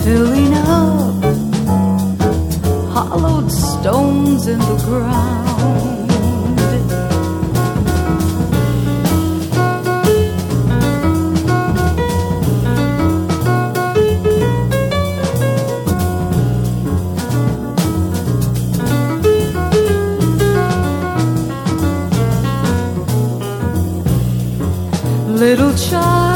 filling up hollowed stones in the ground. Little child,